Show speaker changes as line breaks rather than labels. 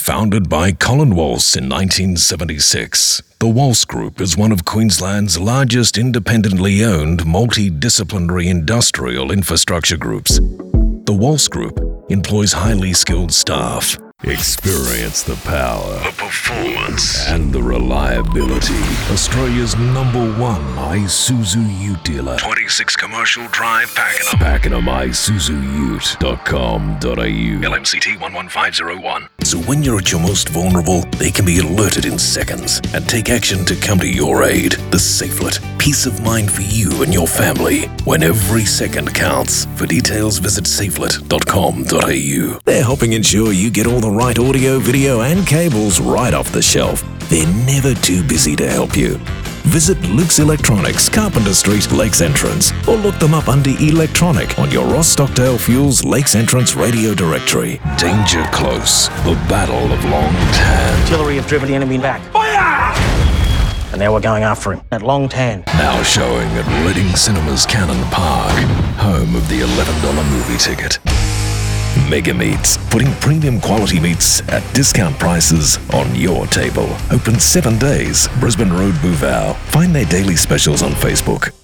Founded by Colin Walsh in 1976, the Walsh Group is one of Queensland's largest independently owned multidisciplinary industrial infrastructure groups. The Walsh Group employs highly skilled staff. Experience the power, the performance, and the reliability. Australia's #1 Isuzu Ute dealer. 26 Commercial Drive, Pakenham. PakenhamIsuzuUte.com.au. LMCT 11501. So when you're at your most vulnerable, they can be alerted in seconds and take action to come to your aid. The SafeLet. Peace of mind for you and your family when every second counts. For details, visit safelet.com.au. They're helping ensure you get all the right audio, video, and cables right off the shelf. They're never too busy to help you. Visit Luke's Electronics, Carpenter Street, Lakes Entrance, or look them up under Electronic on your Ross Stockdale Fuels Lakes Entrance radio directory. Danger close. The Battle of Long Tan.
Artillery have driven the enemy back. Fire! And now we're going after him at Long Tan.
Now showing at Reading Cinemas Cannon Park, home of the $11 movie ticket. Mega Meats, putting premium quality meats at discount prices on your table. Open 7 days, Brisbane Road, Bouvau. Find their daily specials on Facebook.